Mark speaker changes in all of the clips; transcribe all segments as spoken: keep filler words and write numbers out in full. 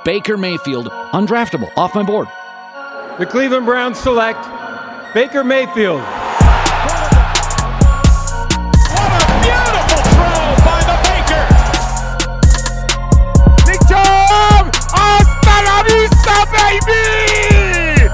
Speaker 1: Baker Mayfield, undraftable, off my board.
Speaker 2: The Cleveland Browns select Baker Mayfield.
Speaker 3: What a beautiful throw by the Baker! Big Tom! Hasta la vista, baby!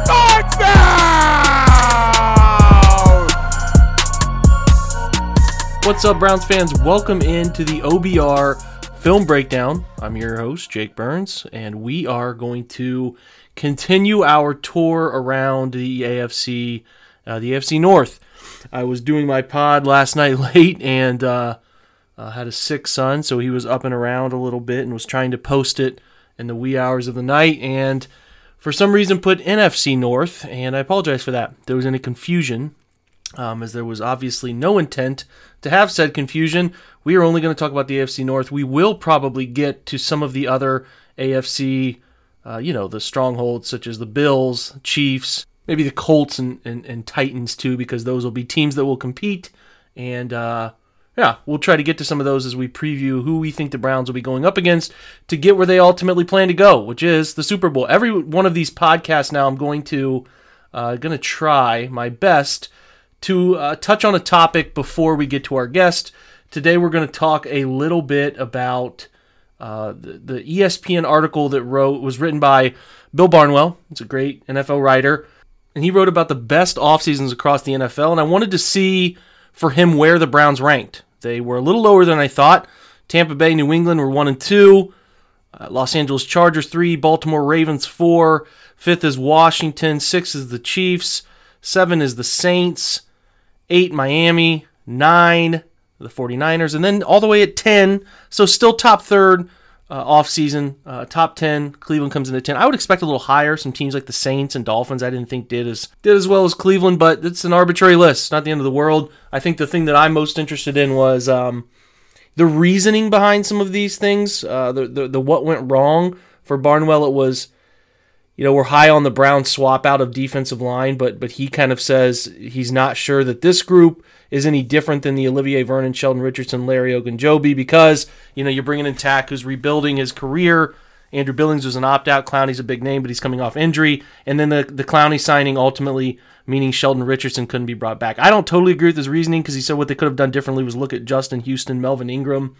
Speaker 3: Touchdown!
Speaker 4: What's up, Browns fans? Welcome into the O B R Film Breakdown. I'm your host, Jake Burns, and we are going to continue our tour around the A F C, uh, the A F C North. I was doing my pod last night late and uh, uh, had a sick son, so he was up and around a little bit and was trying to post it in the wee hours of the night, and for some reason put N F C North, and I apologize for that. There was any confusion, um, as there was obviously no intent to have said confusion. We are only going to talk about the A F C North. We will probably get to some of the other A F C, uh, you know, the strongholds such as the Bills, Chiefs, maybe the Colts and, and, and Titans too, because those will be teams that will compete. And uh, yeah, we'll try to get to some of those as we preview who we think the Browns will be going up against to get where they ultimately plan to go, which is the Super Bowl. Every one of these podcasts now I'm going to uh, going to try my best to uh, touch on a topic before we get to our guest. Today we're going to talk a little bit about uh, the, the E S P N article that wrote was written by Bill Barnwell. It's a great N F L writer, and he wrote about the best off seasons across the N F L, and I wanted to see for him where the Browns ranked. They were a little lower than I thought. Tampa Bay, New England were one and two. Uh, Los Angeles Chargers three, Baltimore Ravens four. Fifth is Washington. Six is the Chiefs. Seven is the Saints. Eight, Miami. Nine, the 49ers, and then all the way at ten, so still top third uh, off-season, uh, top ten, Cleveland comes in at ten. I would expect a little higher. Some teams like the Saints and Dolphins I didn't think did as did as well as Cleveland, but it's an arbitrary list. It's not the end of the world. I think the thing that I'm most interested in was um, the reasoning behind some of these things, uh, the, the, the what went wrong. For Barnwell, it was, you know, we're high on the Browns swap out of defensive line, but but he kind of says he's not sure that this group is any different than the Olivier Vernon, Sheldon Richardson, Larry Ogunjobi, because, you know, you're bringing in Tack, who's rebuilding his career. Andrew Billings was an opt-out. Clowney's a big name, but he's coming off injury. And then the, the Clowney signing ultimately meaning Sheldon Richardson couldn't be brought back. I don't totally agree with his reasoning, because he said what they could have done differently was look at Justin Houston, Melvin Ingram.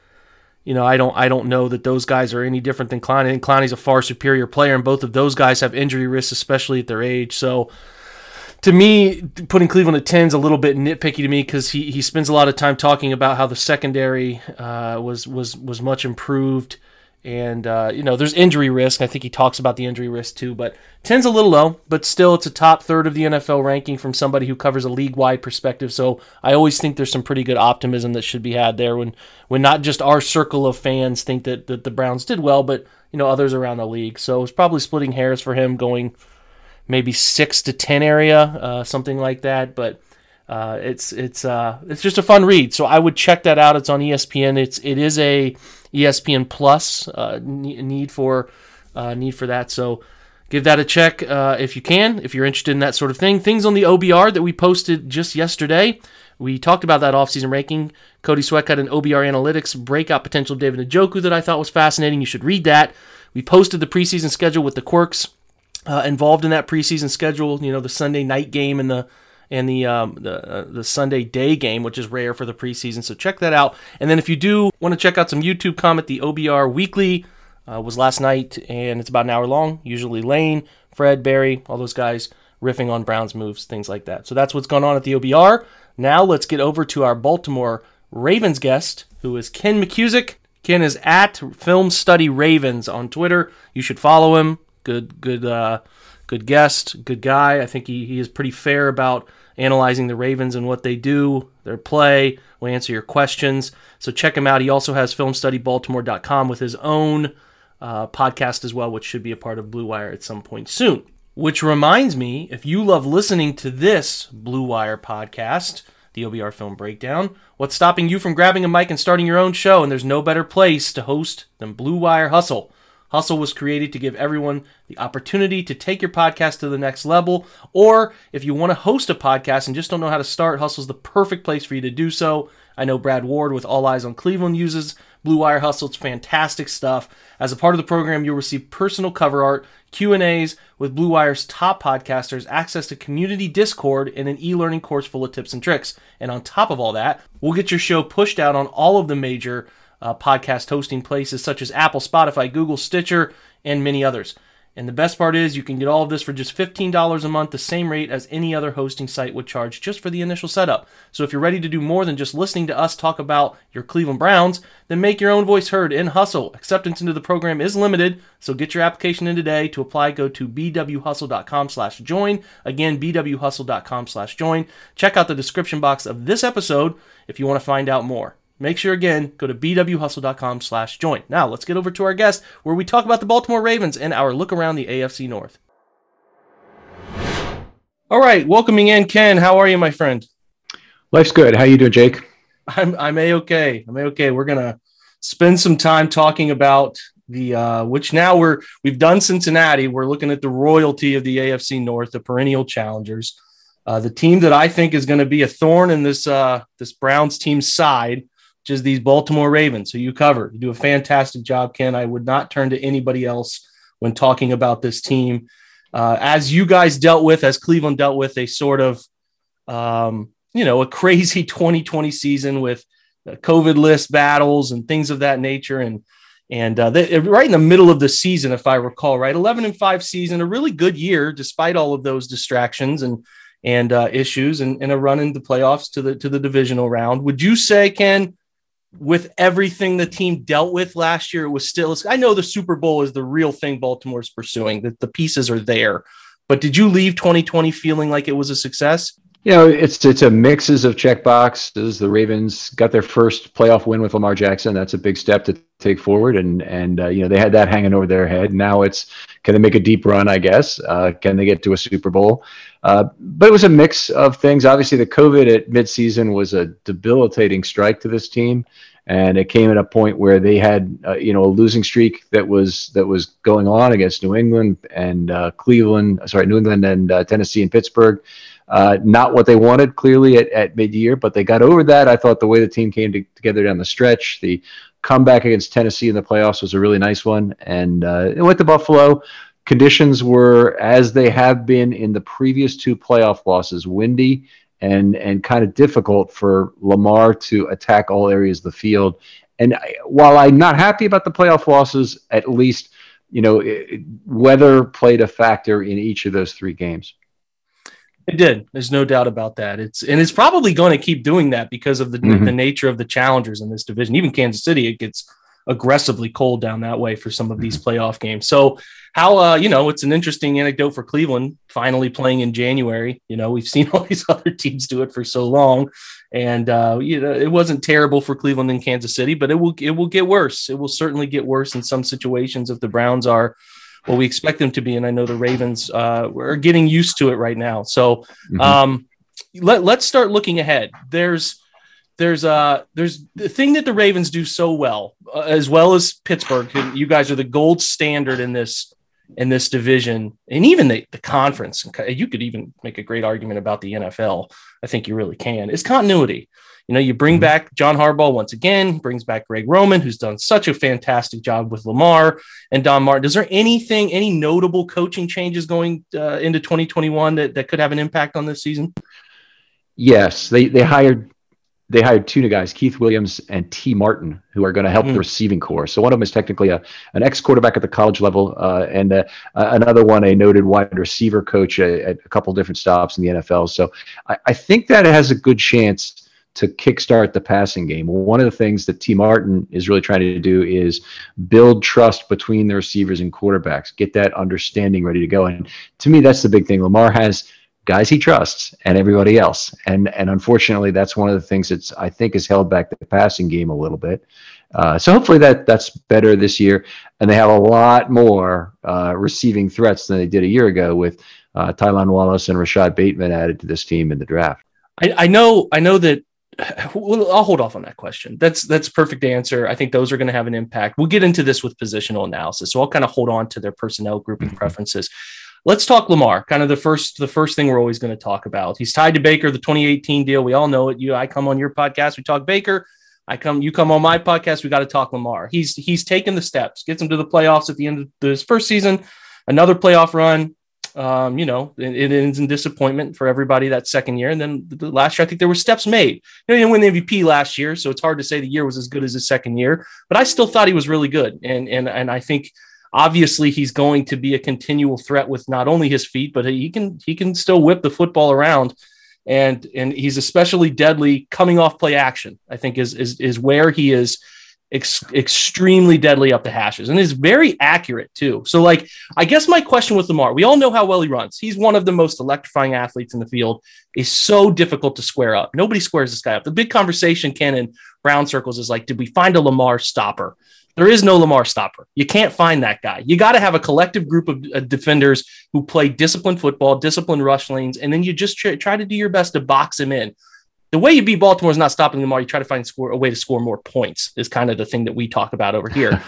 Speaker 4: You know, I don't I don't know that those guys are any different than Clowney. I think Clowney's a far superior player, and both of those guys have injury risks, especially at their age. So, to me, putting Cleveland at ten is a little bit nitpicky to me, because he, he spends a lot of time talking about how the secondary uh, was was was much improved, and uh, you know, there's injury risk. I think he talks about the injury risk too, but ten's a little low, but still it's a top third of the N F L ranking from somebody who covers a league-wide perspective. So I always think there's some pretty good optimism that should be had there when when not just our circle of fans think that, that the Browns did well, but you know, others around the league. So it's probably splitting hairs for him going maybe six to ten area, uh, something like that. But uh, it's it's uh, it's just a fun read. So I would check that out. It's on E S P N. It's it is a E S P N Plus uh, need for uh, need for that. So give that a check uh, if you can, if you're interested in that sort of thing. Things on the O B R that we posted just yesterday. We talked about that offseason ranking. Cody Sweat had an O B R Analytics breakout potential of David Njoku that I thought was fascinating. You should read that. We posted the preseason schedule with the quirks Uh, involved in that preseason schedule, you know, the Sunday night game and the and the um, the uh, the Sunday day game, which is rare for the preseason. So check that out. And then if you do want to check out some YouTube comment, the O B R Weekly uh, was last night, and it's about an hour long. Usually Lane, Fred, Barry, all those guys riffing on Browns moves, things like that. So that's what's going on at the O B R. Now let's get over to our Baltimore Ravens guest, who is Ken McCusick. Ken is at Film Study Ravens on Twitter. You should follow him. Good, good, uh, good guest, good guy. I think he, he is pretty fair about analyzing the Ravens and what they do, their play. Will answer your questions. So check him out. He also has film study baltimore dot com with his own uh, podcast as well, which should be a part of Blue Wire at some point soon. Which reminds me, if you love listening to this Blue Wire podcast, the O B R Film Breakdown, what's stopping you from grabbing a mic and starting your own show? And there's no better place to host than Blue Wire Hustle. Hustle was created to give everyone the opportunity to take your podcast to the next level. Or if you want to host a podcast and just don't know how to start, Hustle's the perfect place for you to do so. I know Brad Ward with All Eyes on Cleveland uses Blue Wire Hustle. It's fantastic stuff. As a part of the program, you'll receive personal cover art, Q and A's with Blue Wire's top podcasters, access to community Discord, and an e-learning course full of tips and tricks. And on top of all that, we'll get your show pushed out on all of the major uh, podcast hosting places such as Apple, Spotify, Google, Stitcher, and many others. And the best part is you can get all of this for just fifteen dollars a month, the same rate as any other hosting site would charge just for the initial setup. So if you're ready to do more than just listening to us talk about your Cleveland Browns, then make your own voice heard and hustle. Acceptance into the program is limited, so get your application in today. To apply, go to bwhustle.com slash join. Again, bwhustle.com slash join. Check out the description box of this episode if you want to find out more. Make sure, again, go to bwhustle.com slash join. Now, let's get over to our guest, where we talk about the Baltimore Ravens and our look around the A F C North. All right, welcoming in Ken. How are you, my friend?
Speaker 5: Life's good. How you doing, Jake?
Speaker 4: I'm I'm A-okay. I'm A-okay. We're going to spend some time talking about the, uh, which now we're, we've done Cincinnati. We're looking at the royalty of the A F C North, the perennial challengers. Uh, the team that I think is going to be a thorn in this, uh, this Browns team's side, which is these Baltimore Ravens, who you cover. You do a fantastic job, Ken. I would not turn to anybody else when talking about this team. Uh, as you guys dealt with, as Cleveland dealt with, a sort of, um, you know, a crazy twenty twenty season with COVID list battles and things of that nature. And and uh, they, right in the middle of the season, if I recall, right, eleven and five season, a really good year, despite all of those distractions and and uh, issues, and, and a run into the playoffs to the to the divisional round. Would you say, Ken, with everything the team dealt with last year, it was still, I know the Super Bowl is the real thing Baltimore's pursuing, that the pieces are there, but did you leave twenty twenty feeling like it was a success?
Speaker 5: You know, it's it's a mixes of check boxes. The Ravens got their first playoff win with Lamar Jackson. That's a big step to take forward. And, and uh, you know, they had that hanging over their head. Now it's, can they make a deep run, I guess? Uh, can they get to a Super Bowl? Uh, but it was a mix of things. Obviously, the COVID at midseason was a debilitating strike to this team. And it came at a point where they had, uh, you know, a losing streak that was that was going on against New England and uh, Cleveland, sorry, New England and uh, Tennessee and Pittsburgh. Uh, not what they wanted, clearly, at, at mid-year, but they got over that. I thought the way the team came to, together down the stretch, the comeback against Tennessee in the playoffs was a really nice one. And uh, it went to Buffalo. Conditions were as they have been in the previous two playoff losses, windy and and kind of difficult for Lamar to attack all areas of the field. And I, while I'm not happy about the playoff losses, at least, you know, it, weather played a factor in each of those three games.
Speaker 4: It did. There's no doubt about that. It's and it's probably going to keep doing that because of the mm-hmm. the nature of the challengers in this division. Even Kansas City, it gets aggressively cold down that way for some of these playoff games. So how, uh, you know, it's an interesting anecdote for Cleveland finally playing in January. You know, we've seen all these other teams do it for so long, and uh, you know, it wasn't terrible for Cleveland and Kansas City, but it will it will get worse. It will certainly get worse in some situations if the Browns are what we expect them to be. And I know the Ravens uh, are getting used to it right now. So mm-hmm. um, let, let's start looking ahead. There's there's uh, there's the thing that the Ravens do so well, uh, as well as Pittsburgh. You guys are the gold standard in this in this division, and even the, the conference. You could even make a great argument about the N F L. I think you really can. Is continuity. You know, you bring back John Harbaugh once again, brings back Greg Roman, who's done such a fantastic job with Lamar and Don Martin. Is there anything, any notable coaching changes going uh, into twenty twenty-one that, that could have an impact on this season?
Speaker 5: Yes, they they hired they hired two new guys, Keith Williams and T. Martin, who are going to help mm. the receiving corps. So one of them is technically a an ex-quarterback at the college level, uh, and uh, another one a noted wide receiver coach at, at a couple different stops in the N F L. So I, I think that it has a good chance to kickstart the passing game. One of the things that T. Martin is really trying to do is build trust between the receivers and quarterbacks, get that understanding ready to go. And to me, that's the big thing. Lamar has guys he trusts and everybody else. And and unfortunately, that's one of the things that's, I think, has held back the passing game a little bit. Uh, so hopefully that that's better this year. And they have a lot more uh, receiving threats than they did a year ago with uh, Tylan Wallace and Rashad Bateman added to this team in the draft.
Speaker 4: I, I know, I know that Well, I'll hold off on that question. That's that's a perfect answer. I think those are going to have an impact. We'll get into this with positional analysis, so I'll kind of hold on to their personnel grouping preferences. let's talk Lamar. Kind of the first the first thing we're always going to talk about. He's tied to Baker, the twenty eighteen deal. We all know it. You, I come on your podcast, we talk Baker. I come, you come on my podcast, we got to talk Lamar. He's he's taken the steps, gets him to the playoffs at the end of his first season, another playoff run. Um, you know, it, it ends in disappointment for everybody that second year. And then the last year, I think there were steps made. You know, he didn't win the M V P last year, so it's hard to say the year was as good as his second year. But I still thought he was really good, and and and I think obviously he's going to be a continual threat with not only his feet, but he can he can still whip the football around. And and he's especially deadly coming off play action, I think is is is where he is ex- extremely deadly up the hashes, and is very accurate too. So like, I guess my question with Lamar, we all know how well he runs. He's one of the most electrifying athletes in the field. Is so difficult to square up. Nobody squares this guy up. The big conversation, Ken, in Brown circles is like, did we find a Lamar stopper? There is no Lamar stopper. You can't find that guy. You got to have a collective group of uh, defenders who play disciplined football, disciplined rush lanes, and then you just try, try to do your best to box him in. The way you beat Baltimore is not stopping Lamar. You try to find score, a way to score more points is kind of the thing that we talk about over here.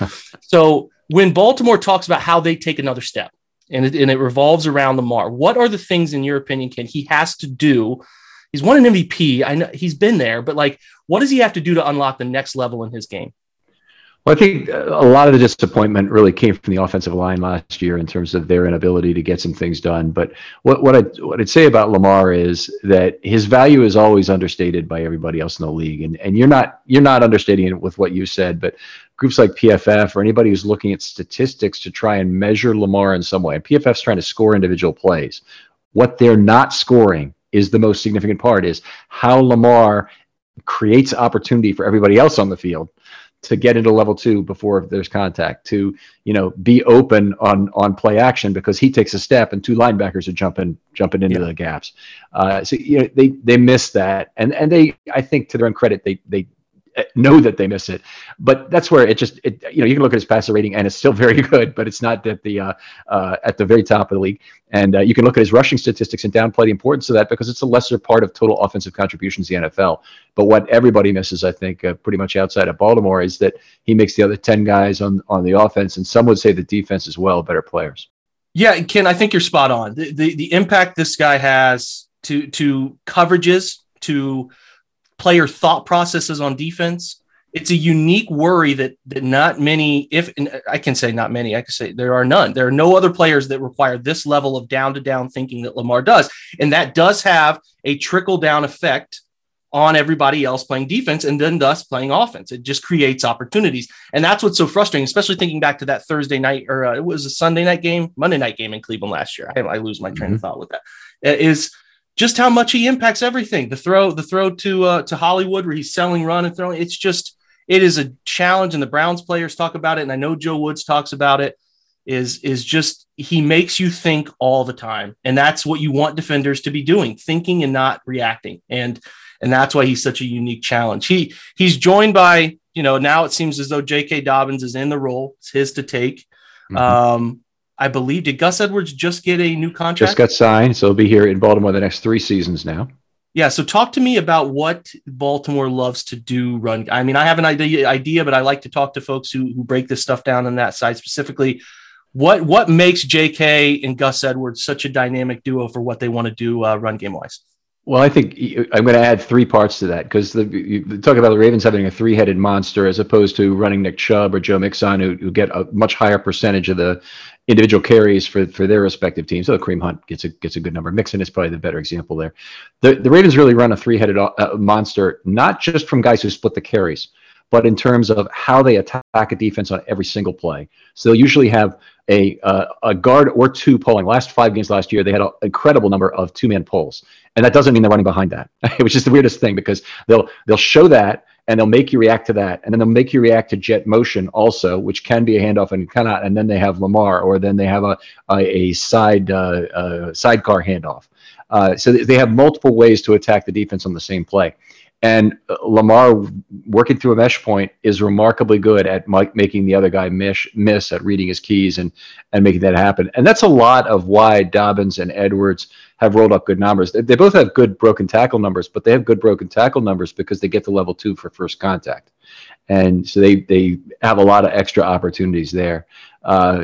Speaker 4: So when Baltimore talks about how they take another step, and it, and it revolves around Lamar, what are the things, in your opinion, Ken, he has to do? He's won an M V P. I know he's been there, but like, what does he have to do to unlock the next level in his game?
Speaker 5: Well, I think a lot of the disappointment really came from the offensive line last year in terms of their inability to get some things done. But what what, I, what I'd say about Lamar is that his value is always understated by everybody else in the league, and and you're not you're not understating it with what you said, but groups like P F F or anybody who's looking at statistics to try and measure Lamar in some way, and P F F's trying to score individual plays. What they're not scoring is the most significant part, is how Lamar creates opportunity for everybody else on the field to get into level two before there's contact, to, you know, be open on, on play action because he takes a step and two linebackers are jumping, jumping into yeah. the gaps. Uh, so, you know, they, they miss that. And, and they, I think to their own credit, they, they know that they miss it, but that's where it just, it, you know, you can look at his passer rating and it's still very good, but it's not at the, uh, uh, at the very top of the league. And uh, you can look at his rushing statistics and downplay the importance of that because it's a lesser part of total offensive contributions in the N F L. But what everybody misses, I think, uh, pretty much outside of Baltimore, is that he makes the other ten guys on, on the offense, and some would say the defense as well, better players.
Speaker 4: Yeah, Ken, I think you're spot on. The, the, the impact this guy has to, to coverages, to player thought processes on defense. It's a unique worry that that not many, if and I can say not many, I can say there are none. There are no other players that require this level of down-to-down thinking that Lamar does. And that does have a trickle-down effect on everybody else playing defense and then thus playing offense. It just creates opportunities. And that's what's so frustrating, especially thinking back to that Thursday night, or uh, it was a Sunday night game, Monday night game in Cleveland last year. I, I lose my train mm-hmm. of thought with that. It is just how much he impacts everything. The throw, the throw to uh, to Hollywood where he's selling, run, and throwing. It's just, it is a challenge, and the Browns players talk about it, and I know Joe Woods talks about it. Is is just, he makes you think all the time, and that's what you want defenders to be doing, thinking and not reacting, and and that's why he's such a unique challenge. He he's joined by, you know, now it seems as though J K. Dobbins is in the role. It's his to take. Mm-hmm. Um, I believe, did Gus Edwards just get a new contract?
Speaker 5: Just got signed, so he'll be here in Baltimore the next three seasons now.
Speaker 4: Yeah, so talk to me about what Baltimore loves to do. Run. I mean, I have an idea, idea, but I like to talk to folks who, who break this stuff down on that side specifically. What what makes J K and Gus Edwards such a dynamic duo for what they want to do uh, run game wise?
Speaker 5: Well, I think I'm going to add three parts to that, because you talk about the Ravens having a three-headed monster as opposed to running Nick Chubb or Joe Mixon, who, who get a much higher percentage of the individual carries for, for their respective teams. So Kareem Hunt gets a gets a good number. Mixon is probably the better example there. The the Ravens really run a three-headed uh, monster, not just from guys who split the carries, but in terms of how they attack a defense on every single play. So they'll usually have a uh, a guard or two pulling. Last five games last year, they had an incredible number of two-man pulls. And that doesn't mean they're running behind that, which is the weirdest thing, because they'll they'll show that and they'll make you react to that. And then they'll make you react to jet motion also, which can be a handoff and cannot. And then they have Lamar, or then they have a a, a side uh, uh, sidecar handoff. Uh, so they have multiple ways to attack the defense on the same play. And Lamar, working through a mesh point, is remarkably good at making the other guy miss, miss at reading his keys and, and making that happen. And that's a lot of why Dobbins and Edwards have rolled up good numbers. They, they both have good broken tackle numbers, but they have good broken tackle numbers because they get to level two for first contact. And so they, they have a lot of extra opportunities there. Uh,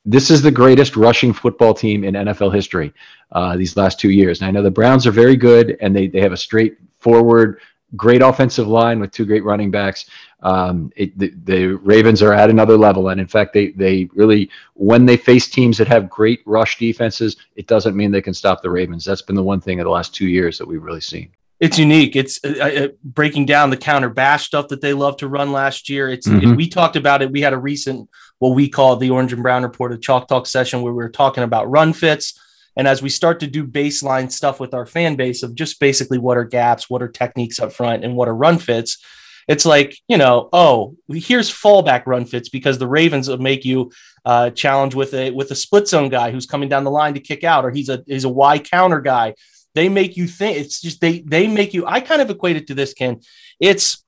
Speaker 5: this is the greatest rushing football team in N F L history uh, these last two years. And I know the Browns are very good, and they, they have a straightforward, great offensive line with two great running backs. Um, it, the, the Ravens are at another level. And in fact, they, they really, when they face teams that have great rush defenses, it doesn't mean they can stop the Ravens. That's been the one thing in the last two years that we've really seen.
Speaker 4: It's unique. It's uh, uh, breaking down the counter bash stuff that they loved to run last year. It's
Speaker 5: Mm-hmm.
Speaker 4: We talked about it. We had a recent, what we call the Orange and Brown Report, a Chalk Talk session where we were talking about run fits. And as we start to do baseline stuff with our fan base of just basically what are gaps, what are techniques up front, and what are run fits, it's like, you know, oh, here's fallback run fits because the Ravens will make you uh, challenge with a with a split zone guy who's coming down the line to kick out, or he's a he's a Y counter guy. They make you think it's just they they make you. I kind of equate it to this, Ken. It's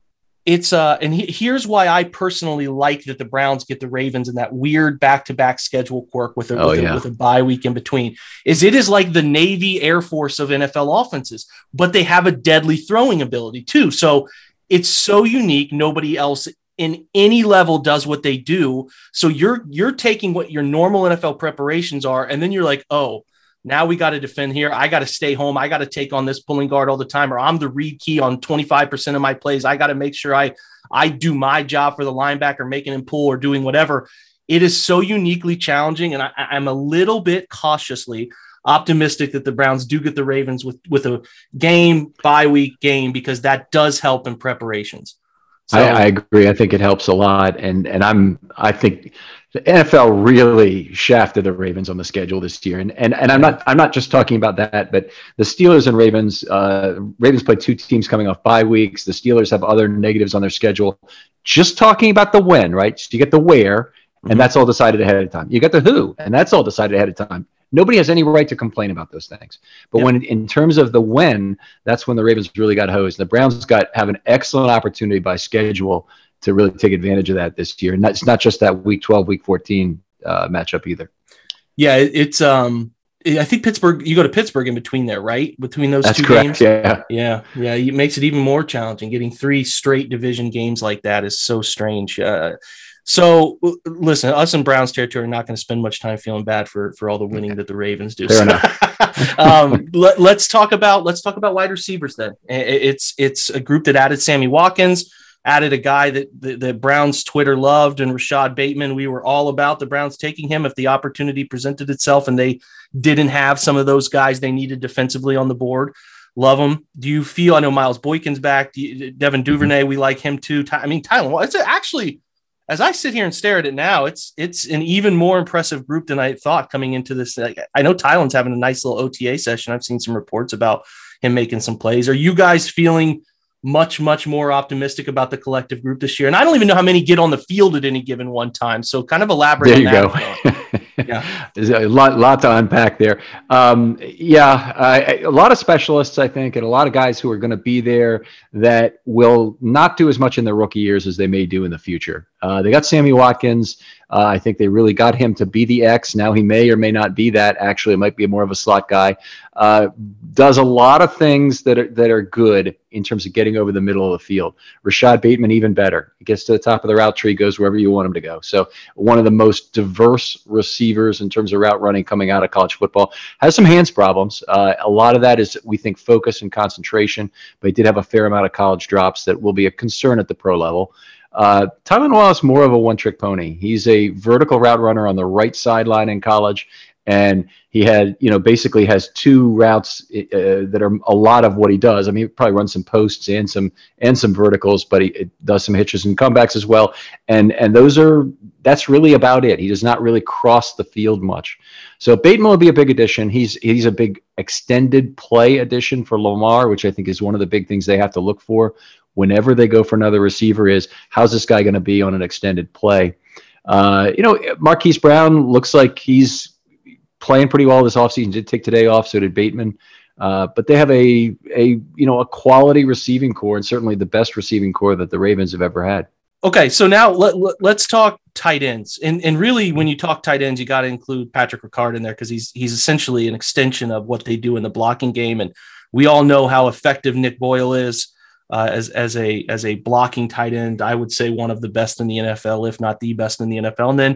Speaker 4: it's uh, and he, here's why I personally like that the Browns get the Ravens in that weird back to back schedule quirk with a,
Speaker 5: oh,
Speaker 4: with,
Speaker 5: yeah.
Speaker 4: a with a bye week in between. Is it is like the Navy Air Force of N F L offenses, but they have a deadly throwing ability too. So it's so unique. Nobody else in any level does what they do. So you're you're taking what your normal N F L preparations are, and then you're like, oh. Now we got to defend here. I got to stay home. I got to take on this pulling guard all the time, or I'm the read key on twenty-five percent of my plays. I got to make sure I, I do my job for the linebacker, making him pull or doing whatever. It is so uniquely challenging. And I, I'm a little bit cautiously optimistic that the Browns do get the Ravens with, with a game, bye week game, because that does help in preparations. So,
Speaker 5: I, I agree. I think it helps a lot. And, and I'm, I think, the N F L really shafted the Ravens on the schedule this year, and and and I'm not I'm not just talking about that, but the Steelers and Ravens. Uh, Ravens play two teams coming off bye weeks. The Steelers have other negatives on their schedule. Just talking about the when, right? So you get the where, and that's all decided ahead of time. You get the who, and that's all decided ahead of time. Nobody has any right to complain about those things. But yep. when in terms of the when, that's when the Ravens really got hosed. The Browns got have an excellent opportunity by schedule to really take advantage of that this year. And that's not just that week twelve, week fourteen uh, matchup either.
Speaker 4: Yeah, it's um, I think Pittsburgh, you go to Pittsburgh in between there, right? Between those
Speaker 5: that's
Speaker 4: two
Speaker 5: correct,
Speaker 4: games.
Speaker 5: Yeah.
Speaker 4: Yeah. Yeah. It makes it even more challenging. Getting three straight division games like that is so strange. Uh, so listen, us in Browns territory are not going to spend much time feeling bad for, for all the winning that the Ravens do.
Speaker 5: Fair
Speaker 4: so,
Speaker 5: enough.
Speaker 4: um, let, let's talk about, let's talk about wide receivers then. It's, it's a group that added Sammy Watkins, added a guy that the, the Browns Twitter loved, and Rashad Bateman. We were all about the Browns taking him if the opportunity presented itself and they didn't have some of those guys they needed defensively on the board. Love him. Do you feel, I know Miles Boykin's back, you, Devin Duvernay, we like him too. I mean, Tylen, well, it's actually, as I sit here and stare at it now, it's it's an even more impressive group than I thought coming into this. I know Tylen's having a nice little O T A session. I've seen some reports about him making some plays. Are you guys feeling much, much more optimistic about the collective group this year? And I don't even know how many get on the field at any given one time. So kind of elaborate
Speaker 5: there
Speaker 4: on
Speaker 5: you
Speaker 4: that.
Speaker 5: Go.
Speaker 4: Yeah.
Speaker 5: There's a lot, lot to unpack there. Um, yeah, I, a lot of specialists, I think, and a lot of guys who are going to be there that will not do as much in their rookie years as they may do in the future. Uh, they got Sammy Watkins. Uh, I think they really got him to be the X. Now he may or may not be that. Actually, it might be more of a slot guy. Uh, does a lot of things that are that are good in terms of getting over the middle of the field. Rashad Bateman, even better. He gets to the top of the route tree, goes wherever you want him to go. So one of the most diverse receivers in terms of route running coming out of college football. Has some hands problems. Uh, a lot of that is, we think, focus and concentration, but he did have a fair amount of college drops that will be a concern at the pro level. Uh, Tylen Wallace, more of a one-trick pony. He's a vertical route runner on the right sideline in college, and he had, you know, basically has two routes uh, that are a lot of what he does. I mean, he probably runs some posts and some and some verticals, but he it does some hitches and comebacks as well. And and those are that's really about it. He does not really cross the field much. So Bateman will be a big addition. He's he's a big extended play addition for Lamar, which I think is one of the big things they have to look for whenever they go for another receiver is, how's this guy going to be on an extended play? Uh, you know, Marquise Brown looks like he's playing pretty well this offseason. Did take today off, so did Bateman. Uh, but they have a, a, you know, a quality receiving core, and certainly the best receiving core that the Ravens have ever had.
Speaker 4: Okay, so now let, let, let's talk tight ends. And and really, when you talk tight ends, you got to include Patrick Ricard in there because he's he's essentially an extension of what they do in the blocking game. And we all know how effective Nick Boyle is. Uh, as as a as a blocking tight end, I would say one of the best in the N F L, if not the best in the N F L. And then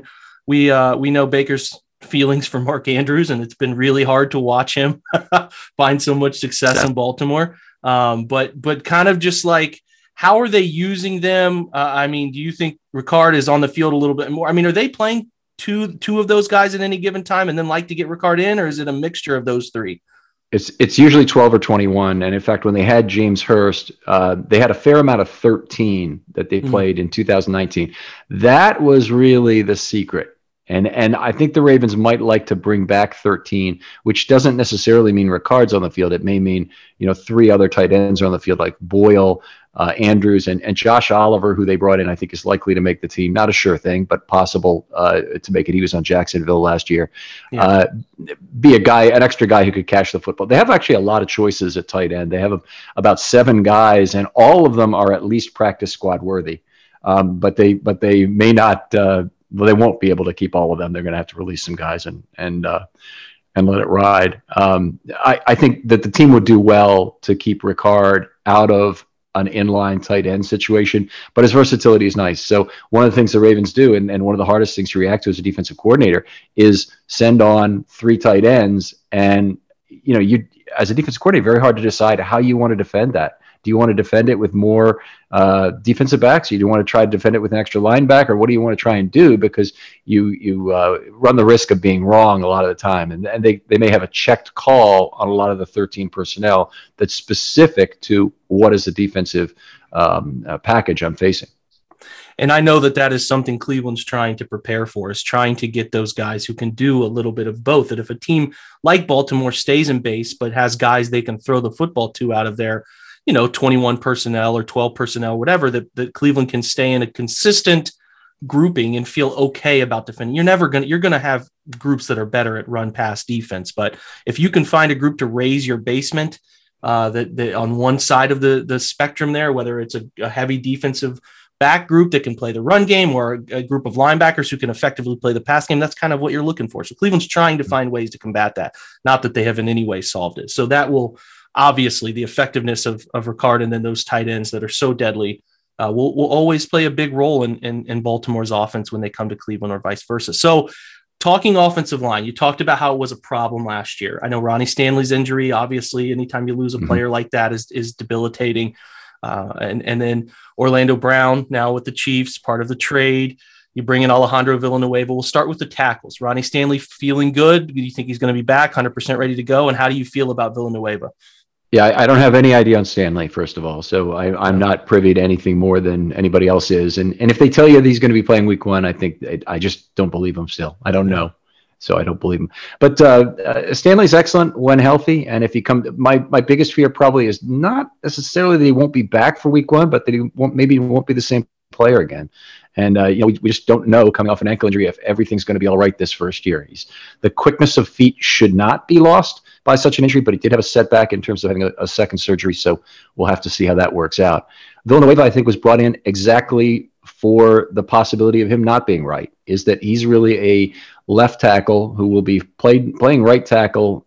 Speaker 4: we uh, we know Baker's feelings for Mark Andrews, and it's been really hard to watch him find so much success in Baltimore. Um, but but kind of just like, how are they using them? Uh, I mean, do you think Ricard is on the field a little bit more? I mean, are they playing two two of those guys at any given time and then like to get Ricard in, or is it a mixture of those three?
Speaker 5: It's it's usually twelve or twenty-one, and in fact, when they had James Hurst, uh, they had a fair amount of thirteen that they played mm. in two thousand nineteen. That was really the secret. And and I think the Ravens might like to bring back thirteen, which doesn't necessarily mean Ricard's on the field. It may mean, you know, three other tight ends are on the field, like Boyle, uh, Andrews, and, and Josh Oliver, who they brought in, I think is likely to make the team. Not a sure thing, but possible uh, to make it. He was on Jacksonville last year. Yeah. Uh, be a guy, an extra guy who could catch the football. They have actually a lot of choices at tight end. They have a, about seven guys, and all of them are at least practice squad worthy. Um, but they but they may not. Uh, Well, they won't be able to keep all of them. They're going to have to release some guys and and uh, and let it ride. Um, I, I think that the team would do well to keep Ricard out of an inline tight end situation, but his versatility is nice. So one of the things the Ravens do, and, and one of the hardest things to react to as a defensive coordinator, is send on three tight ends. And, you know, you as a defensive coordinator, very hard to decide how you want to defend that. Do you want to defend it with more uh, defensive backs? Do you want to try to defend it with an extra linebacker? What do you want to try and do? Because you you uh, run the risk of being wrong a lot of the time. And, and they, they may have a checked call on a lot of the thirteen personnel that's specific to what is the defensive um, uh, package I'm facing.
Speaker 4: And I know that that is something Cleveland's trying to prepare for, is trying to get those guys who can do a little bit of both. That if a team like Baltimore stays in base but has guys they can throw the football to out of their, you know, twenty-one personnel or twelve personnel, whatever, that, that Cleveland can stay in a consistent grouping and feel okay about defending. You're never going to, you're going to have groups that are better at run pass defense. But if you can find a group to raise your basement, uh, that, that on one side of the, the spectrum there, whether it's a, a heavy defensive back group that can play the run game or a, a group of linebackers who can effectively play the pass game, that's kind of what you're looking for. So Cleveland's trying to find ways to combat that. Not that they have in any way solved it. So that will, obviously, the effectiveness of, of Ricard and then those tight ends that are so deadly uh, will, will always play a big role in, in, in Baltimore's offense when they come to Cleveland or vice versa. So talking offensive line, you talked about how it was a problem last year. I know Ronnie Stanley's injury, obviously, anytime you lose a player mm-hmm. like that is, is debilitating. Uh, and, and then Orlando Brown now with the Chiefs, part of the trade. You bring in Alejandro Villanueva. We'll start with the tackles. Ronnie Stanley feeling good? Do you think he's going to be back, one hundred percent ready to go? And how do you feel about Villanueva?
Speaker 5: Yeah, I, I don't have any idea on Stanley, first of all. So I, I'm not privy to anything more than anybody else is. And and if they tell you that he's going to be playing week one, I think I, I just don't believe him still. I don't know. So I don't believe him. But uh, uh, Stanley's excellent when healthy. And if he comes, my, my biggest fear probably is not necessarily that he won't be back for week one, but that he won't, maybe he won't be the same player again. And, uh, you know, we, we just don't know coming off an ankle injury if everything's going to be all right this first year. He's, the quickness of feet should not be lost by such an injury, but he did have a setback in terms of having a, a second surgery. So we'll have to see how that works out. Villanueva, I think, was brought in exactly for the possibility of him not being right, is that he's really a left tackle who will be played, playing right tackle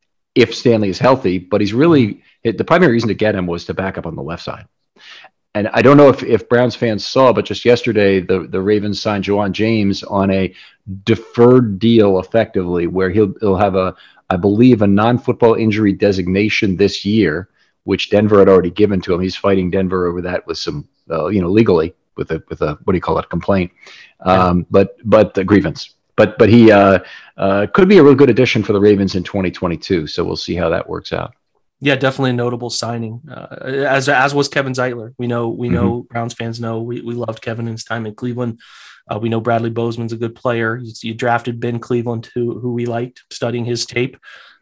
Speaker 5: if Stanley is healthy, but he's really, the primary reason to get him was to back up on the left side. And I don't know if, if Browns fans saw, but just yesterday, the, the Ravens signed Juwan James on a deferred deal effectively, where he'll, he'll have a, I believe, a non-football injury designation this year, which Denver had already given to him. He's fighting Denver over that with some, uh, you know, legally with a, with a, what do you call it, complaint, um, but, but the grievance. But, but he uh, uh, could be a real good addition for the Ravens in twenty twenty-two. So we'll see how that works out.
Speaker 4: Yeah, definitely a notable signing. Uh, as as was Kevin Zeitler. We know we know mm-hmm. Browns fans know we, we loved Kevin in his time in Cleveland. Uh, we know Bradley Bozeman's a good player. You, you drafted Ben Cleveland, who who we liked studying his tape.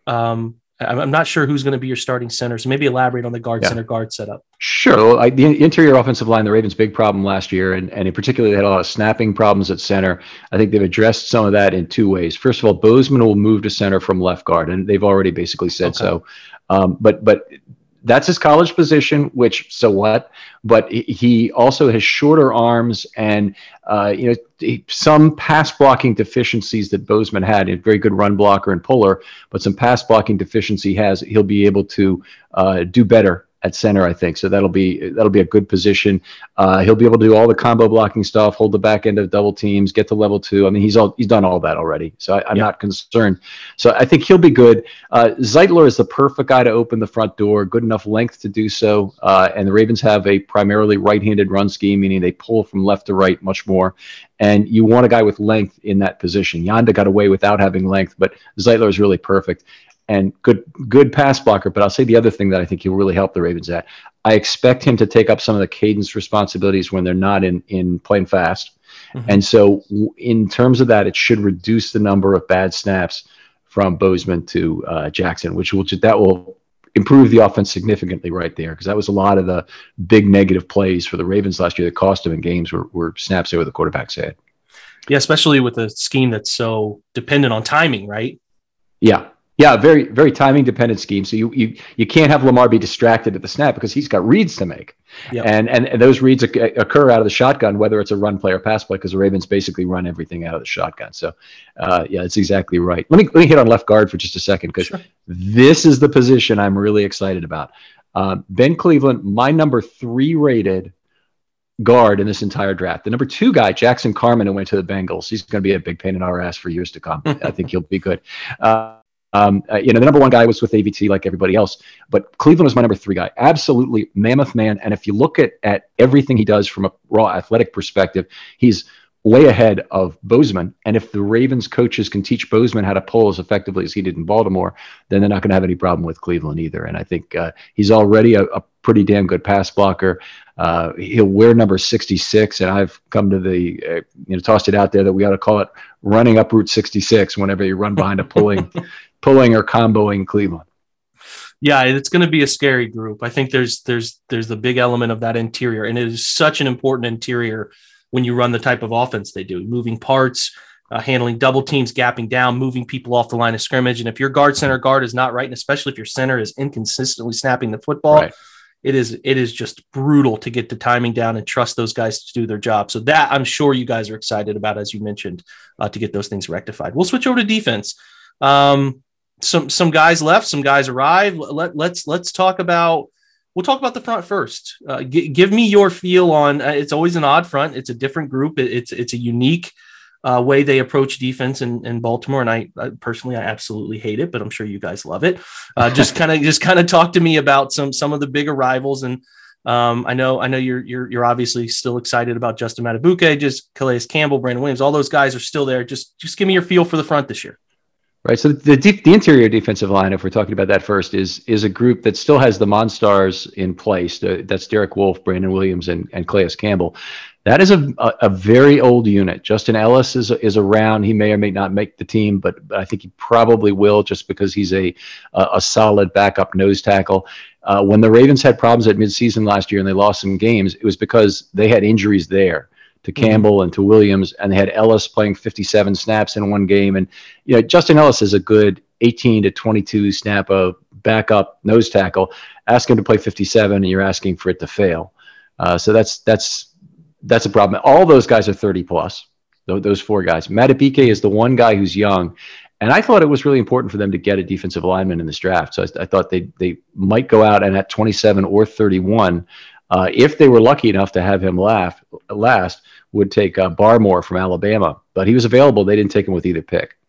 Speaker 4: Um, I'm, I'm not sure who's going to be your starting center, so maybe elaborate on the guard yeah. center guard setup. Sure.
Speaker 5: Well, I, the interior offensive line, the Ravens' big problem last year, and, and in particular, they had a lot of snapping problems at center. I think they've addressed some of that in two ways. First of all, Bozeman will move to center from left guard, and they've already basically said okay. so. Um, but but that's his college position, which so what? But he also has shorter arms and uh, you know some pass blocking deficiencies that Bozeman had. A very good run blocker and puller, but some pass blocking deficiency has. He'll be able to uh, do better at center, I think. So that'll be that'll be a good position. Uh, he'll be able to do all the combo blocking stuff, hold the back end of double teams, get to level two. I mean, he's all he's done all that already. So I, I'm yeah. not concerned. So I think he'll be good. Uh, Zeitler is the perfect guy to open the front door, good enough length to do so. Uh, and the Ravens have a primarily right-handed run scheme, meaning they pull from left to right much more. And you want a guy with length in that position. Yanda got away without having length, but Zeitler is really perfect. And good good pass blocker. But I'll say the other thing that I think he'll really help the Ravens at. I expect him to take up some of the cadence responsibilities when they're not in, in playing fast. Mm-hmm. And so in terms of that, it should reduce the number of bad snaps from Bozeman to uh, Jackson, which will that will improve the offense significantly right there, because that was a lot of the big negative plays for the Ravens last year that cost them in games were, were snaps over the quarterback's head.
Speaker 4: Yeah, especially with a scheme that's so dependent on timing, right?
Speaker 5: Yeah. Yeah, very, very timing dependent scheme. So you, you you can't have Lamar be distracted at the snap because he's got reads to make. Yep. And, and and those reads occur out of the shotgun, whether it's a run play or pass play, because the Ravens basically run everything out of the shotgun. So, uh, yeah, that's exactly right. Let me let me hit on left guard for just a second, because sure. This is the position I'm really excited about. Uh, Ben Cleveland, my number three rated guard in this entire draft. The number two guy, Jackson Carman, who went to the Bengals. He's going to be a big pain in our ass for years to come. I think he'll be good. Uh, Um, uh, you know, the number one guy was with A V T like everybody else, but Cleveland was my number three guy. Absolutely mammoth man. And if you look at, at everything he does from a raw athletic perspective, he's way ahead of Bozeman. And if the Ravens coaches can teach Bozeman how to pull as effectively as he did in Baltimore, then they're not going to have any problem with Cleveland either. And I think uh, he's already a, a pretty damn good pass blocker. Uh, he'll wear number sixty-six, and I've come to the, uh, you know, tossed it out there that we ought to call it running up Route sixty-six whenever you run behind a pulling, pulling or comboing Cleveland.
Speaker 4: Yeah, it's going to be a scary group. I think there's there's there's the big element of that interior, and it is such an important interior when you run the type of offense they do, moving parts, uh, handling double teams, gapping down, moving people off the line of scrimmage. And if your guard center guard is not right, and especially if your center is inconsistently snapping the football, right. It is it is just brutal to get the timing down and trust those guys to do their job. So that I'm sure you guys are excited about, as you mentioned, uh, to get those things rectified. We'll switch over to defense. Um, some some guys left, some guys arrived. Let, let's let's talk about we'll talk about the front first. Uh, g- give me your feel on. Uh, it's always an odd front. It's a different group. It, it's it's a unique Uh, way they approach defense in, in Baltimore, and I, I personally I absolutely hate it, but I'm sure you guys love it. Uh, just kind of just kind of talk to me about some some of the big arrivals, and um, I know I know you're you're you're obviously still excited about Justin Madubuike, just Calais Campbell, Brandon Williams, all those guys are still there. Just just give me your feel for the front this year.
Speaker 5: Right. So the deep, the interior defensive line, if we're talking about that first, is is a group that still has the Monstars in place. Uh, that's Derek Wolfe, Brandon Williams, and and Calais Campbell. That is a, a a very old unit. Justin Ellis is is around. He may or may not make the team, but, but I think he probably will, just because he's a a, a solid backup nose tackle. Uh, when the Ravens had problems at midseason last year and they lost some games, it was because they had injuries there to Campbell mm-hmm. and to Williams, and they had Ellis playing fifty-seven snaps in one game. And you know, Justin Ellis is a good eighteen to twenty-two snap of backup nose tackle. Ask him to play fifty-seven, and you're asking for it to fail. Uh, so that's that's. That's a problem. All those guys are thirty plus, those four guys. Madubuike is the one guy who's young. And I thought it was really important for them to get a defensive lineman in this draft. So I, I thought they they might go out and at twenty-seven or thirty-one, uh, if they were lucky enough to have him laugh, last, would take uh, Barmore from Alabama. But he was available. They didn't take him with either pick.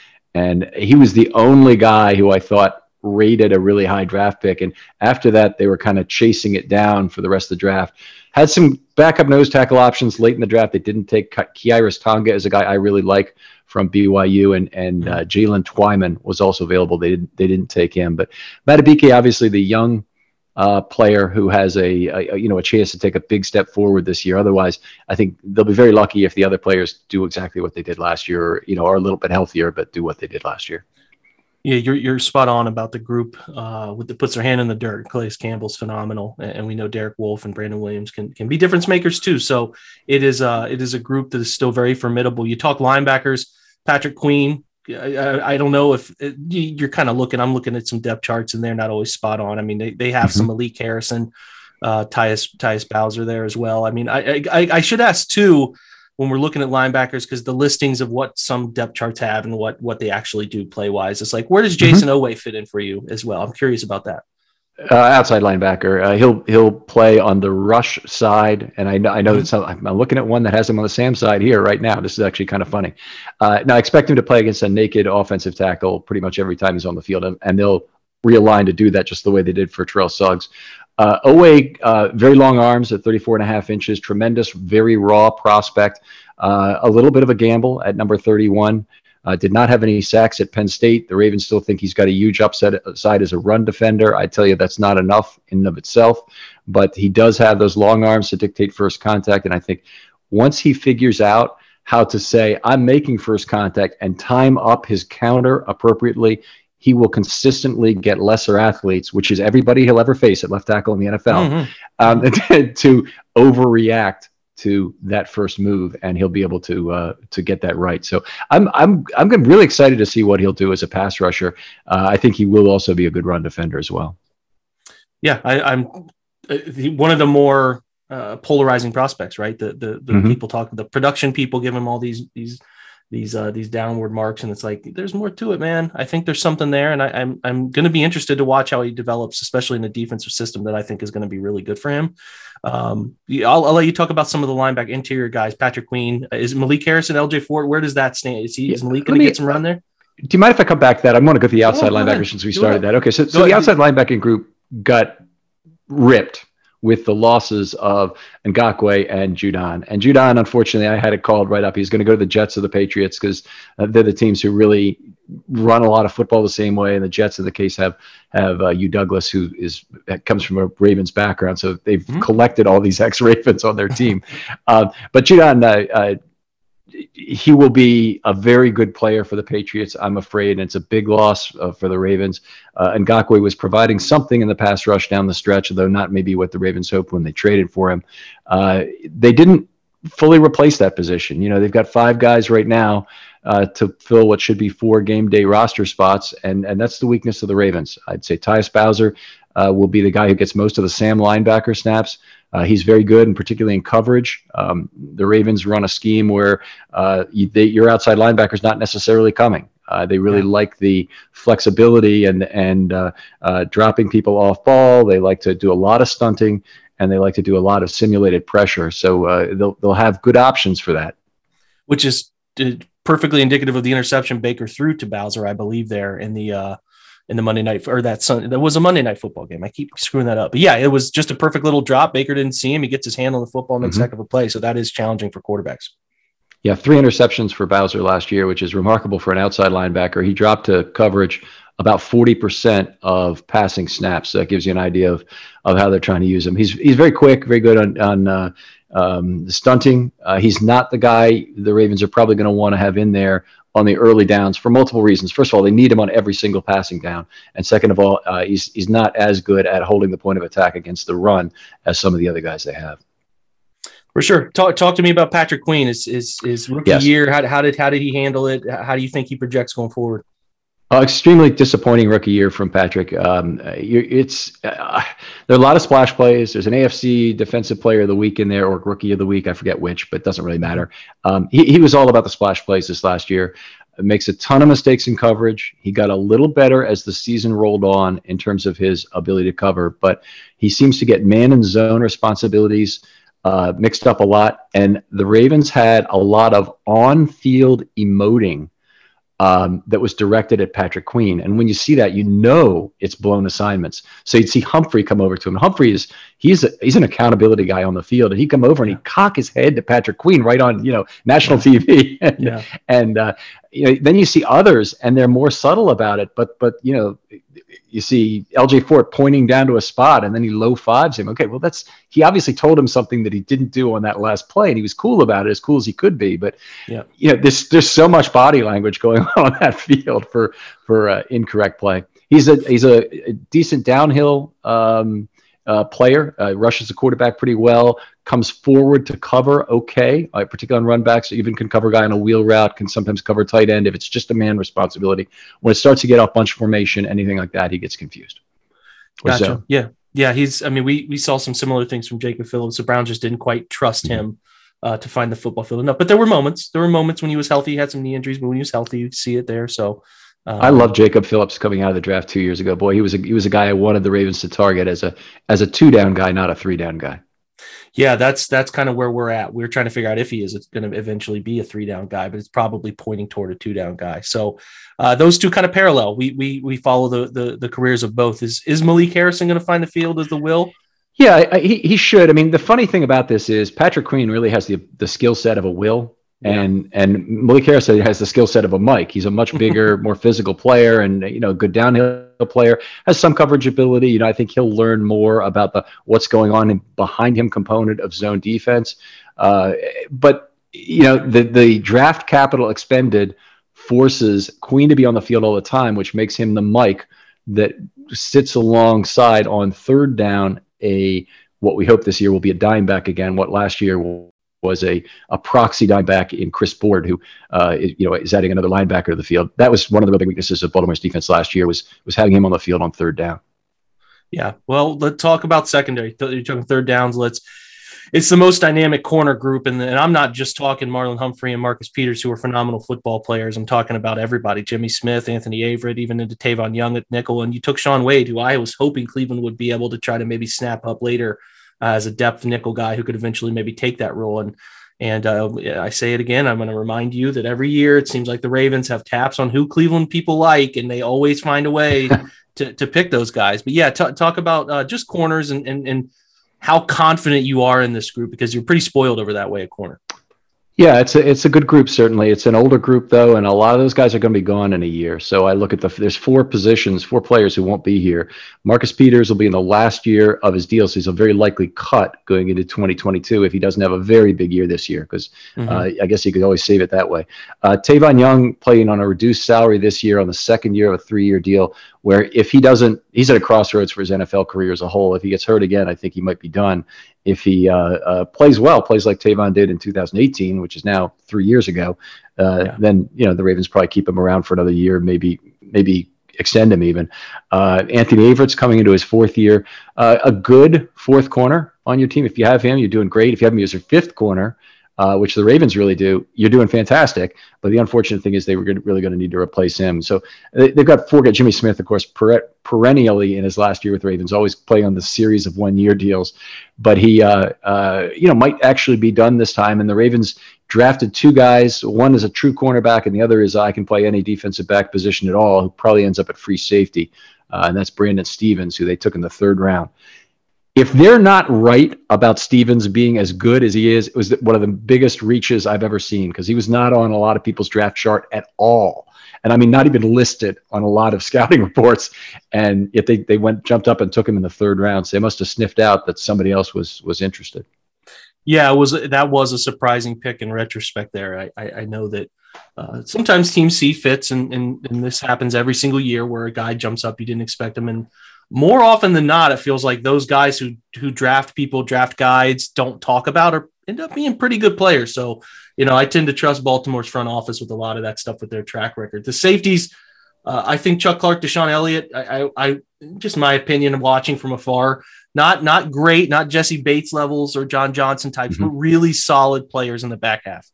Speaker 5: And he was the only guy who I thought rated a really high draft pick. And after that, they were kind of chasing it down for the rest of the draft. Had some backup nose tackle options late in the draft. They didn't take Kairos Tonga as a guy I really like from B Y U, and and uh, Jalen Twyman was also available. They didn't they didn't take him. But Madubuike, obviously the young uh, player who has a, a you know a chance to take a big step forward this year. Otherwise, I think they'll be very lucky if the other players do exactly what they did last year, or you know are a little bit healthier but do what they did last year.
Speaker 4: Yeah, you're you're spot on about the group uh, with the puts their hand in the dirt. Calais Campbell's phenomenal, and we know Derek Wolfe and Brandon Williams can can be difference makers too. So it is uh it is a group that is still very formidable. You talk linebackers, Patrick Queen. I, I, I don't know if it, you're kind of looking. I'm looking at some depth charts, and they're not always spot on. I mean, they they have mm-hmm. some Malik Harrison, uh, Tyus Tyus Bowser there as well. I mean, I I, I should ask too, when we're looking at linebackers, because the listings of what some depth charts have and what, what they actually do play wise, it's like, where does Jason mm-hmm. Oweh fit in for you as well? I'm curious about that.
Speaker 5: Uh, outside linebacker. Uh, he'll he'll play on the rush side, and I know I know
Speaker 4: Mhm.
Speaker 5: that some, I'm looking at one that has him on the Sam side here right now. This is actually kind of funny. Uh, now I expect him to play against a naked offensive tackle pretty much every time he's on the field, and, and they'll realign to do that just the way they did for Terrell Suggs. Uh, Owe, uh, very long arms at thirty-four and a half inches, tremendous, very raw prospect. Uh, a little bit of a gamble at number thirty-one. Uh, did not have any sacks at Penn State. The Ravens still think he's got a huge upside side as a run defender. I tell you, that's not enough in and of itself, but he does have those long arms to dictate first contact. And I think once he figures out how to say, I'm making first contact and time up his counter appropriately, he will consistently get lesser athletes, which is everybody he'll ever face at left tackle in the N F L, mm-hmm. um, to overreact to that first move, and he'll be able to uh, to get that right. So I'm I'm I'm really excited to see what he'll do as a pass rusher. Uh, I think he will also be a good run defender as well.
Speaker 4: Yeah, I, I'm uh, one of the more uh, polarizing prospects, right? The the, the mm-hmm. people talk, the production people give him all these these these uh, these downward marks, and it's like there's more to it, man. I think there's something there, and I, I'm I'm going to be interested to watch how he develops, especially in a defensive system that I think is going to be really good for him. Um, I'll, I'll let you talk about some of the linebacker interior guys. Patrick Queen, is Malik Harrison, L J Ford. Where does that stand? Is he is Malik going to get some run there?
Speaker 5: Do you mind if I come back to that? I want to go to the outside oh, linebacker since we started that. Okay, so, so the outside linebacking group got ripped with the losses of Ngakoue and Judon. And Judon, unfortunately, I had it called right up. He's going to go to the Jets or the Patriots because uh, they're the teams who really run a lot of football the same way. And the Jets, in the case, have have uh, Hugh Douglas, who is comes from a Ravens background. So they've mm-hmm. collected all these ex-Ravens on their team. uh, but Judon, uh, uh, he will be a very good player for the Patriots, I'm afraid, and it's a big loss uh, for the Ravens. Uh, Ngakoue was providing something in the pass rush down the stretch, though not maybe what the Ravens hoped when they traded for him. Uh, they didn't fully replace that position. You know, they've got five guys right now uh, to fill what should be four game day roster spots, and, and that's the weakness of the Ravens. I'd say Tyus Bowser uh, will be the guy who gets most of the Sam linebacker snaps. Uh, he's very good, and particularly in coverage. Um, the Ravens run a scheme where uh, you, they, your outside linebacker is not necessarily coming. Uh, they really yeah. like the flexibility and and uh, uh, dropping people off ball. They like to do a lot of stunting, and they like to do a lot of simulated pressure. So uh, they'll they'll have good options for that.
Speaker 4: Which is perfectly indicative of the interception Baker threw to Bowser, I believe, there in the. Uh... in the Monday night or that Sunday, that was a Monday night football game. I keep screwing that up, but yeah, it was just a perfect little drop. Baker didn't see him. He gets his hand on the football, makes mm-hmm. a heck of a play. So that is challenging for quarterbacks.
Speaker 5: Yeah. Three interceptions for Bowser last year, which is remarkable for an outside linebacker. He dropped to coverage about forty percent of passing snaps. So that gives you an idea of, of how they're trying to use him. He's, he's very quick, very good on, on uh, um, stunting. Uh, he's not the guy the Ravens are probably going to want to have in there on the early downs for multiple reasons. First of all, they need him on every single passing down. And second of all, uh, he's he's not as good at holding the point of attack against the run as some of the other guys they have.
Speaker 4: For sure. Talk talk to me about Patrick Queen. Is is is rookie yes. year? How, how did how did he handle it? How do you think he projects going forward?
Speaker 5: Uh, extremely disappointing rookie year from Patrick. Um, it's uh, there are a lot of splash plays. There's an A F C Defensive Player of the Week in there, or Rookie of the Week. I forget which, but it doesn't really matter. Um, he, he was all about the splash plays this last year. Makes a ton of mistakes in coverage. He got a little better as the season rolled on in terms of his ability to cover, but he seems to get man and zone responsibilities uh, mixed up a lot. And the Ravens had a lot of on-field emoting Um, that was directed at Patrick Queen. And when you see that, you know it's blown assignments. So you'd see Humphrey come over to him. Humphrey is, he's a, he's an accountability guy on the field, and he'd come over and he'd cock his head to Patrick Queen right on, you know, national T V. and,
Speaker 4: yeah.
Speaker 5: and uh, you know, then you see others and they're more subtle about it. But, but, you know, you see L J Fort pointing down to a spot, and then he low fives him. Okay, well, that's, he obviously told him something that he didn't do on that last play, and he was cool about it, as cool as he could be. But
Speaker 4: yeah,
Speaker 5: you know, there's there's so much body language going on on that field for for uh, incorrect play. He's a he's a, a decent downhill um, uh, player. Uh, rushes the quarterback pretty well. Comes forward to cover okay, uh, particularly on run backs. Even can cover a guy on a wheel route. Can sometimes cover tight end if it's just a man responsibility. When it starts to get off bunch formation, anything like that, he gets confused. Or
Speaker 4: gotcha.
Speaker 5: So.
Speaker 4: Yeah, yeah. He's. I mean, we we saw some similar things from Jacob Phillips. The Browns just didn't quite trust him uh, to find the football field enough. But there were moments. There were moments when he was healthy. He had some knee injuries, but when he was healthy, you see it there. So Um,
Speaker 5: I love Jacob Phillips coming out of the draft two years ago. Boy, he was a, he was a guy I wanted the Ravens to target as a as a two down guy, not a three down guy.
Speaker 4: Yeah, that's that's kind of where we're at. We're trying to figure out if he is going to eventually be a three down guy, but it's probably pointing toward a two down guy. So uh, those two kind of parallel. We we we follow the the, the careers of both. Is is Malik Harrison going to find the field as the will?
Speaker 5: Yeah, I, I, he he should. I mean, the funny thing about this is Patrick Queen really has the the skill set of a Will.
Speaker 4: Yeah.
Speaker 5: And and Malik Harrison has the skill set of a Mike. He's a much bigger, more physical player, and you know, good downhill player. Has some coverage ability. You know, I think he'll learn more about the what's going on in, behind him component of zone defense. Uh, but you know, the the draft capital expended forces Queen to be on the field all the time, which makes him the Mike that sits alongside on third down a what we hope this year will be a dime back again. What last year will was a, a proxy dime back in Chris Board, who uh, is, you know, is adding another linebacker to the field. That was one of the real big weaknesses of Baltimore's defense last year was was having him on the field on third down.
Speaker 4: Yeah, well, let's talk about secondary. You're talking third downs. Let's. It's the most dynamic corner group, and, and I'm not just talking Marlon Humphrey and Marcus Peters, who are phenomenal football players. I'm talking about everybody: Jimmy Smith, Anthony Averett, even into Tavon Young at nickel, and you took Sean Wade, who I was hoping Cleveland would be able to try to maybe snap up later uh, as a depth nickel guy who could eventually maybe take that role. And And uh, I say it again, I'm going to remind you that every year it seems like the Ravens have taps on who Cleveland people like, and they always find a way to, to pick those guys. But yeah, t- talk about uh, just corners and, and, and how confident you are in this group, because you're pretty spoiled over that way at corner.
Speaker 5: Yeah, it's a it's a good group, certainly. It's an older group, though, and a lot of those guys are going to be gone in a year. So I look at the there's four positions, four players who won't be here. Marcus Peters will be in the last year of his deal, so he's a very likely cut going into twenty twenty-two if he doesn't have a very big year this year, because mm-hmm. uh, I guess he could always save it that way. Uh, Tavon Young playing on a reduced salary this year on the second year of a three-year deal, where if he doesn't, he's at a crossroads for his N F L career as a whole. If he gets hurt again, I think he might be done. If he uh, uh, plays well, plays like Tavon did in two thousand eighteen, which is now three years ago, uh, yeah. then you know the Ravens probably keep him around for another year, maybe maybe extend him even. Uh, Anthony Averett's coming into his fourth year. Uh, a good fourth corner on your team. If you have him, you're doing great. If you have him as your fifth corner, uh, which the Ravens really do, you're doing fantastic. But the unfortunate thing is they were really going to need to replace him. So they, they've got four guys. Jimmy Smith, of course, per- perennially in his last year with Ravens, always playing on the series of one-year deals. But he, uh, uh, you know, might actually be done this time. And the Ravens drafted two guys. One is a true cornerback, and the other is I can play any defensive back position at all, who probably ends up at free safety. Uh, and that's Brandon Stevens, who they took in the third round. If they're not right about Stevens being as good as he is, it was one of the biggest reaches I've ever seen, because he was not on a lot of people's draft chart at all. And I mean, not even listed on a lot of scouting reports. And yet they, they went, jumped up and took him in the third round. So they must have sniffed out that somebody else was, was interested.
Speaker 4: Yeah, it was, that was a surprising pick in retrospect there. I, I, I know that uh, sometimes teams see fits, and, and, and this happens every single year where a guy jumps up, you didn't expect him. And more often than not, it feels like those guys who, who draft people, draft guides, don't talk about or end up being pretty good players. So, you know, I tend to trust Baltimore's front office with a lot of that stuff with their track record. The safeties, uh, I think Chuck Clark, Deshaun Elliott, I, I, I just my opinion of watching from afar, not not great, not Jesse Bates levels or John Johnson types, mm-hmm. but really solid players in the back half.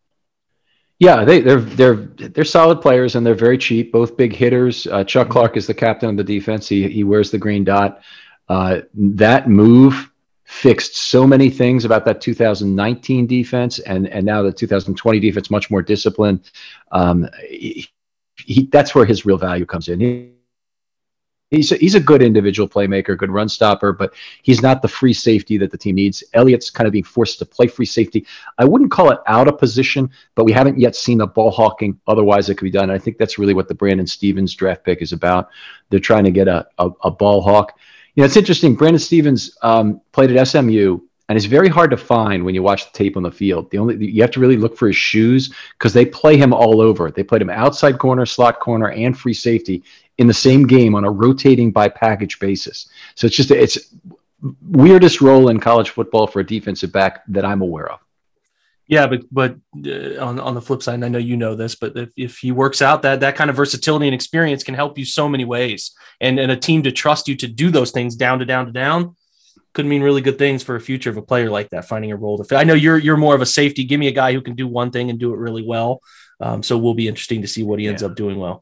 Speaker 5: Yeah, they, they're they're they're solid players, and they're very cheap. Both big hitters. Uh, Chuck mm-hmm. Clark is the captain of the defense. He he wears the green dot. Uh, that move fixed so many things about that two thousand nineteen defense, and and now the two thousand twenty defense, much more disciplined. Um, he, he, that's where his real value comes in. He, He's a, he's a good individual playmaker, good run stopper, but he's not the free safety that the team needs. Elliott's kind of being forced to play free safety. I wouldn't call it out of position, but we haven't yet seen the ball hawking. Otherwise, it could be done. And I think that's really what the Brandon Stevens draft pick is about. They're trying to get a, a, a ball hawk. You know, it's interesting. Brandon Stevens um, played at S M U, and it's very hard to find when you watch the tape on the field. The only you have to really look for his shoes, because they play him all over. They played him outside corner, slot corner, and free safety in the same game on a rotating by package basis. So it's just it's weirdest role in college football for a defensive back that I'm aware of.
Speaker 4: Yeah, but but uh, on on the flip side, and I know you know this, but if, if he works out, that that kind of versatility and experience can help you so many ways. And and a team to trust you to do those things down to down to down could mean really good things for a future of a player like that, finding a role to fit. I know you're you're more of a safety. Give me a guy who can do one thing and do it really well. Um, so it will be interesting to see what he ends
Speaker 5: yeah.
Speaker 4: up doing well.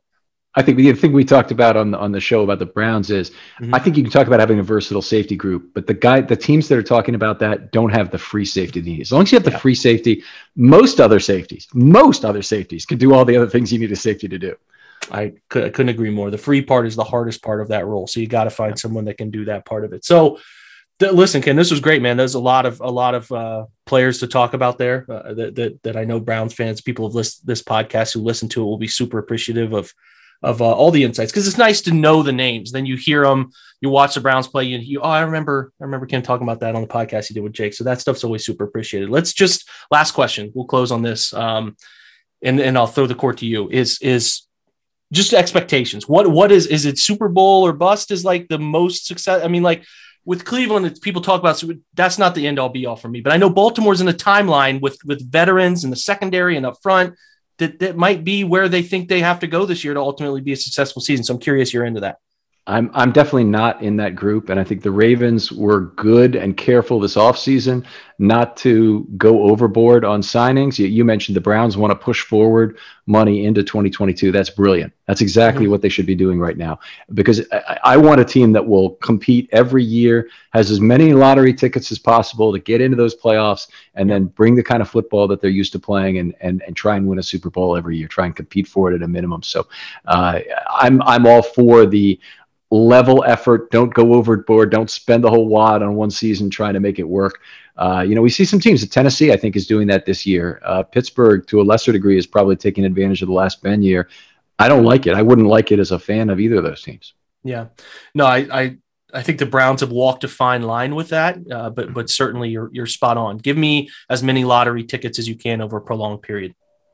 Speaker 5: I think the thing we talked about on the, on the show about the Browns is mm-hmm. I think you can talk about having a versatile safety group, but the guy, the teams that are talking about that don't have the free safety they need. As long as you have the yeah. free safety, most other safeties, most other safeties can do all the other things you need a safety to do.
Speaker 4: I, could, I couldn't agree more. The free part is the hardest part of that role. So you got to find yeah. someone that can do that part of it. So th- listen, Ken, this was great, man. There's a lot of, a lot of uh, players to talk about there uh, that, that, that I know Browns fans, people have listened this podcast who listen to it will be super appreciative of, of uh, all the insights. Cause it's nice to know the names. Then you hear them, you watch the Browns play, and you, oh, I remember, I remember Ken talking about that on the podcast he did with Jake. So that stuff's always super appreciated. Let's just, last question. We'll close on this. Um, and, and I'll throw the court to you is, is, just expectations. What, what is, is it Super Bowl or bust is like the most success? I mean, like with Cleveland, it's, people talk about, so that's not the end all be all for me, but I know Baltimore's in a timeline with, with veterans in the secondary and up front that, that might be where they think they have to go this year to ultimately be a successful season. So I'm curious you're into that.
Speaker 5: I'm I'm definitely not in that group, and I think the Ravens were good and careful this offseason not to go overboard on signings. You, you mentioned the Browns want to push forward money into twenty twenty-two. That's brilliant. That's exactly mm-hmm. what they should be doing right now, because I, I want a team that will compete every year, has as many lottery tickets as possible to get into those playoffs, and then bring the kind of football that they're used to playing, and and and try and win a Super Bowl every year. Try and compete for it at a minimum. So uh, I'm I'm all for the level effort. Don't go overboard. Don't spend the whole wad on one season trying to make it work. Uh, you know, we see some teams. Tennessee, I think, is doing that this year. Uh, Pittsburgh, to a lesser degree, is probably taking advantage of the last Ben year. I don't like it. I wouldn't like it as a fan of either of those teams.
Speaker 4: Yeah, no, I, I, I think the Browns have walked a fine line with that. Uh, but, but certainly you're, you're spot on. Give me as many lottery tickets as you can over a prolonged period.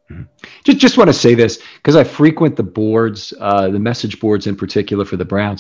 Speaker 5: Just, just want to say this because I frequent the boards, uh, the message boards in particular for the Browns.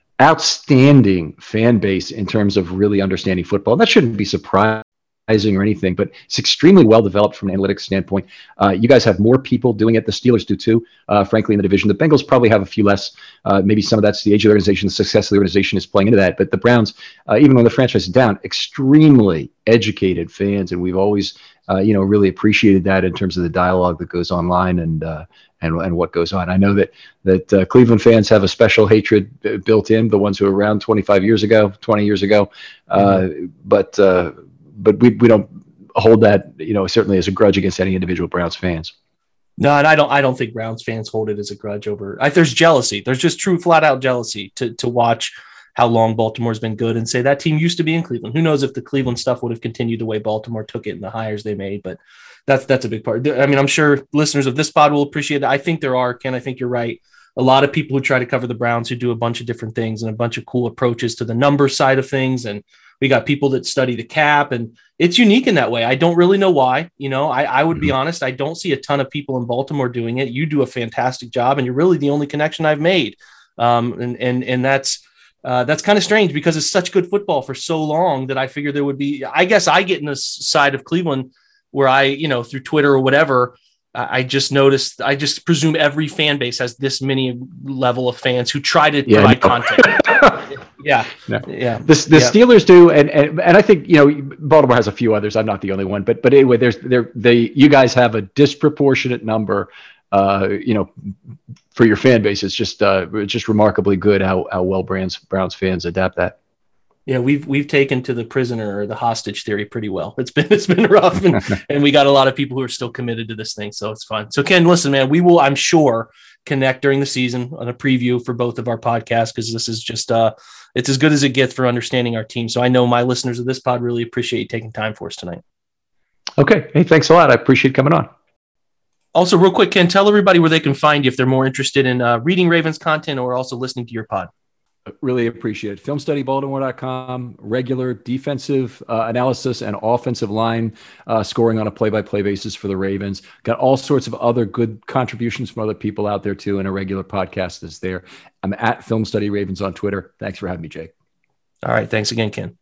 Speaker 5: Outstanding fan base in terms of really understanding football. That shouldn't be surprising or anything, but it's extremely well developed from an analytics standpoint. Uh, you guys have more people doing it. The Steelers do too, uh, frankly, in the division. The Bengals probably have a few less. Uh, maybe some of that's the age of the organization, the success of the organization is playing into that. But the Browns, uh, even when the franchise is down, extremely educated fans, and we've always, uh, you know, really appreciated that in terms of the dialogue that goes online and uh, and and what goes on. I know that that uh, Cleveland fans have a special hatred b- built in, the ones who were around twenty-five years ago, twenty years ago, uh, mm-hmm. but. Uh, But we we don't hold that, you know, certainly as a grudge against any individual Browns fans.
Speaker 4: No, and I don't I don't think Browns fans hold it as a grudge over. I, there's jealousy. There's just true flat out jealousy to to watch how long Baltimore's been good and say that team used to be in Cleveland. Who knows if the Cleveland stuff would have continued the way Baltimore took it and the hires they made, but that's that's a big part. I mean, I'm sure listeners of this pod will appreciate that. I think there are, Ken, I think you're right. A lot of people who try to cover the Browns who do a bunch of different things and a bunch of cool approaches to the number side of things. And we got people that study the cap, and it's unique in that way. I don't really know why. You know, I, I would mm-hmm. be honest. I don't see a ton of people in Baltimore doing it. You do a fantastic job, and you're really the only connection I've made. Um, and and and that's uh, that's kind of strange because it's such good football for so long that I figured there would be. I guess I get in this side of Cleveland where I, you know, through Twitter or whatever, I just noticed, I just presume every fan base has this many level of fans who try to yeah, provide no. content. yeah.
Speaker 5: No.
Speaker 4: Yeah.
Speaker 5: The, the yeah. Steelers do. And, and, and I think, you know, Baltimore has a few others. I'm not the only one, but, but anyway, there's there, they, you guys have a disproportionate number, uh, you know, for your fan base. It's just, uh, it's just remarkably good how, how well Browns, Browns fans adapt that.
Speaker 4: Yeah, we've we've taken to the prisoner or the hostage theory pretty well. It's been it's been rough, and, and we got a lot of people who are still committed to this thing, so it's fun. So Ken, listen, man, we will, I'm sure, connect during the season on a preview for both of our podcasts because this is just uh, it's as good as it gets for understanding our team. So I know my listeners of this pod really appreciate you taking time for us tonight.
Speaker 5: Okay, hey, thanks a lot. I appreciate coming on.
Speaker 4: Also, real quick, Ken, tell everybody where they can find you if they're more interested in uh, reading Ravens content or also listening to your pod.
Speaker 6: Really appreciate it. film study baltimore dot com, regular defensive uh, analysis and offensive line uh, scoring on a play-by-play basis for the Ravens. Got all sorts of other good contributions from other people out there too, and a regular podcast is there. I'm at Film Study Ravens on Twitter. Thanks for having me, Jake.
Speaker 4: All right. Thanks again, Ken.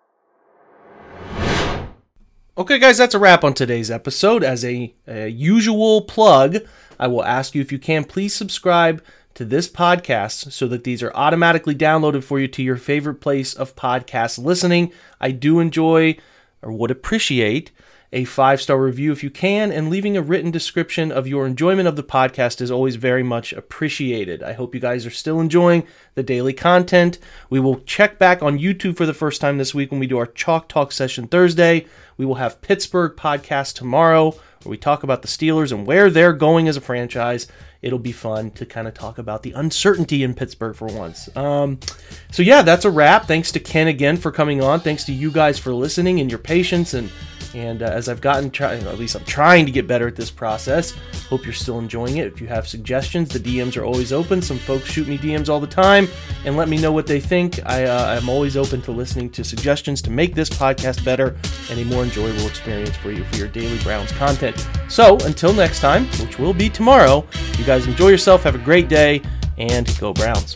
Speaker 4: Okay, guys, that's a wrap on today's episode. As a, a usual plug, I will ask you if you can please subscribe to this podcast so that these are automatically downloaded for you to your favorite place of podcast listening. I do enjoy or would appreciate a five-star review if you can, and leaving a written description of your enjoyment of the podcast is always very much appreciated. I hope you guys are still enjoying the daily content. We will check back on YouTube for the first time this week when we do our Chalk Talk session Thursday. We will have Pittsburgh podcast tomorrow, where we talk about the Steelers and where they're going as a franchise. It'll be fun to kind of talk about the uncertainty in Pittsburgh for once. Um, so yeah, that's a wrap. Thanks to Ken again for coming on. Thanks to you guys for listening and your patience. And and uh, as I've gotten, try, at least I'm trying to get better at this process. Hope you're still enjoying it. If you have suggestions, the D Ms are always open. Some folks shoot me D Ms all the time and let me know what they think. I, uh, I'm always open to listening to suggestions to make this podcast better and a more enjoyable experience for you for your daily Browns content. So until next time, which will be tomorrow, you guys enjoy yourself, have a great day, and go Browns.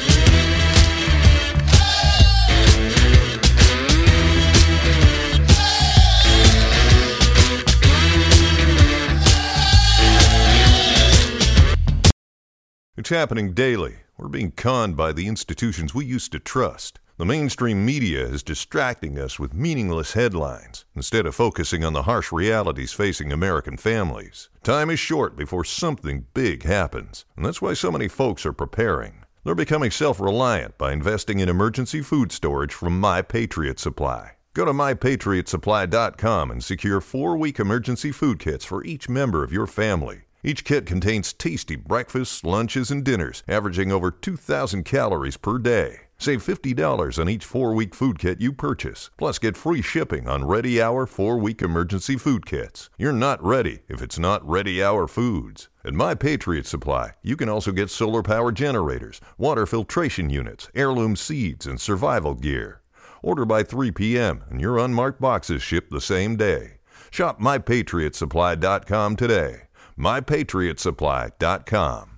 Speaker 7: It's happening daily. We're being conned by the institutions we used to trust. The mainstream media is distracting us with meaningless headlines instead of focusing on the harsh realities facing American families. Time is short before something big happens, and that's why so many folks are preparing. They're becoming self-reliant by investing in emergency food storage from My Patriot Supply. Go to my patriot supply dot com and secure four-week emergency food kits for each member of your family. Each kit contains tasty breakfasts, lunches, and dinners, averaging over two thousand calories per day. Save fifty dollars on each four-week food kit you purchase. Plus, get free shipping on Ready Hour four-week emergency food kits. You're not ready if it's not Ready Hour Foods. At My Patriot Supply, you can also get solar power generators, water filtration units, heirloom seeds, and survival gear. Order by three p.m. and your unmarked boxes ship the same day. Shop my patriot supply dot com today. my patriot supply dot com.